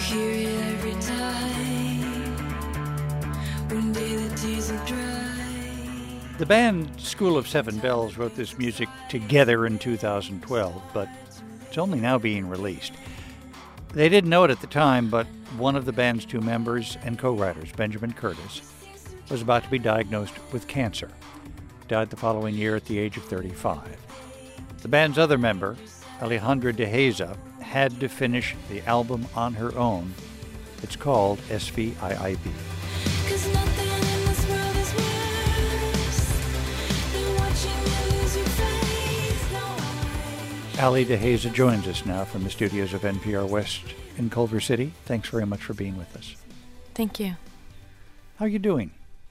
hear it every time. One day the tears will dry. The band School of Seven Bells wrote this music together in 2012, but it's only now being released. They didn't know it at the time, but one of the band's two members and co-writers, Benjamin Curtis, was about to be diagnosed with cancer. He died the following year at the age of 35. The band's other member, Alejandra De Heza, had to finish the album on her own. It's called SVIIB. 'Cause nothing in this world is worse than watching you lose your faith. No, Ali De Heza joins us now from the studios of NPR West in Culver City. Thanks very much for being with us. Thank you. How are you doing?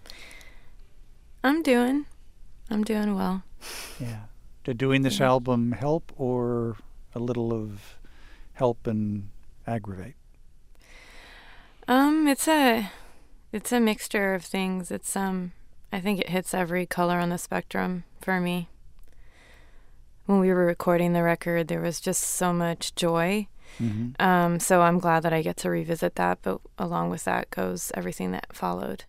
I'm doing well. Yeah. Did doing this album help, or a little of help and aggravate? It's a mixture of things. It's I think it hits every color on the spectrum for me. When we were recording the record, there was just so much joy. Mm-hmm. So I'm glad that I get to revisit that, but along with that goes everything that followed.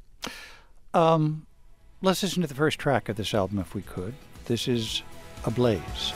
Let's listen to the first track of this album, if we could. This is Ablaze.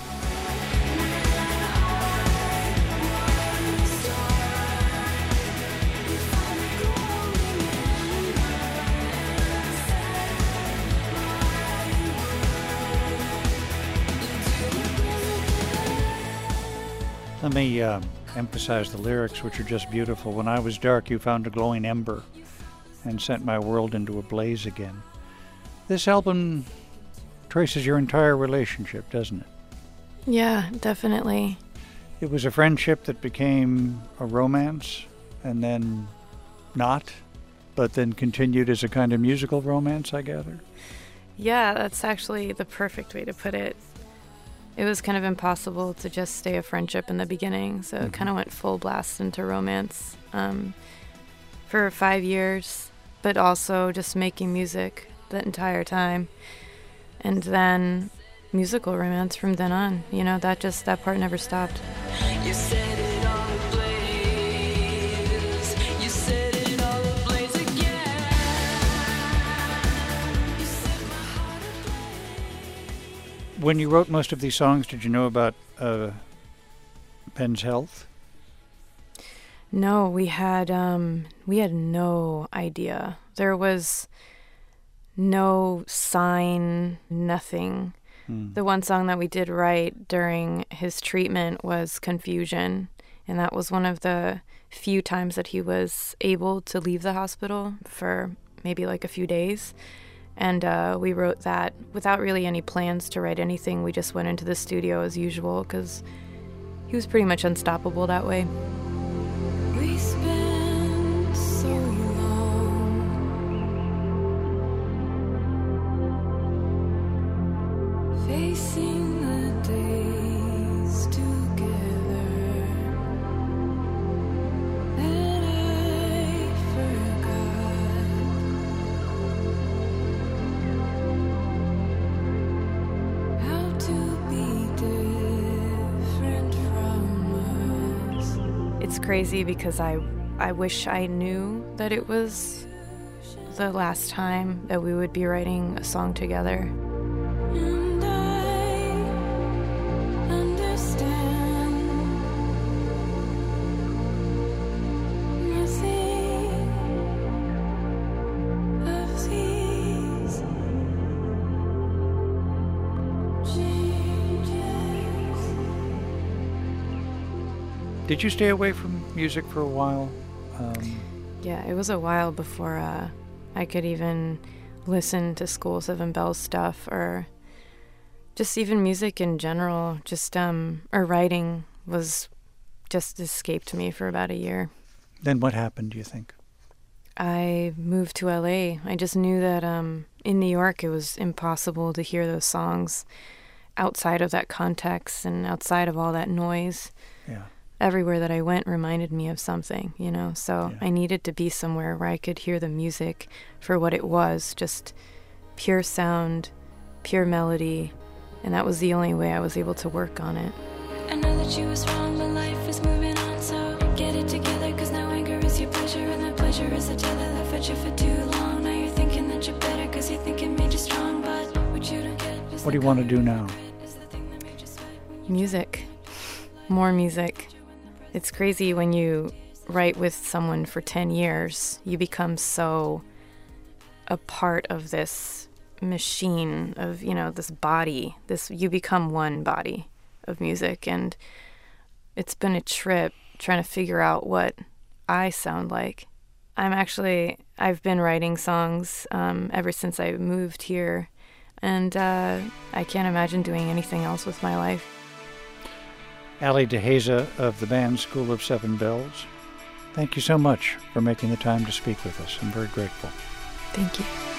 Let me emphasize the lyrics, which are just beautiful. When I was dark, you found a glowing ember and sent my world into a blaze again. This album traces your entire relationship, doesn't it? Yeah, definitely. It was a friendship that became a romance, and then not, but then continued as a kind of musical romance, I gather. Yeah, that's actually the perfect way to put it. It was kind of impossible to just stay a friendship in the beginning, so it kind of went full blast into romance for 5 years, but also just making music the entire time. And then musical romance from then on. You know, that part never stopped. you set it all ablaze. You set it all ablaze again. You set my heart ablaze. When you wrote most of these songs, did you know about Ben's health? No, we had no idea. There was no sign, nothing. The one song that we did write during his treatment was Confusion, and that was one of the few times that he was able to leave the hospital for maybe like a few days. And we wrote that without really any plans to write anything. We just went into the studio as usual because he was pretty much unstoppable that way. We spent so long facing the days together that I forgot. How to be different from us. It's crazy because I wish I knew that it was the last time that we would be writing a song together. And I understand nothing of these changes. Did you stay away from music for a while? Yeah, it was a while before I could even listen to School Seven Bells stuff or just even music in general. Just or writing was just escaped me for about a year. Then what happened, do you think? I moved to LA. I just knew that in New York it was impossible to hear those songs outside of that context and outside of all that noise. Yeah. Everywhere that I went reminded me of something, you know, so Yeah. I needed to be somewhere where I could hear the music for what it was, just pure sound, pure melody, and that was the only way I was able to work on it. I know that you was wrong, but life is moving on, so get it together, 'cause now What do you want to do now? Music. More music. It's crazy when you write with someone for 10 years, you become so a part of this machine of, this body. You become one body of music, and it's been a trip trying to figure out what I sound like. I've been writing songs ever since I moved here, and I can't imagine doing anything else with my life. Ali DeHaza of the band School of Seven Bells, thank you so much for making the time to speak with us. I'm very grateful. Thank you.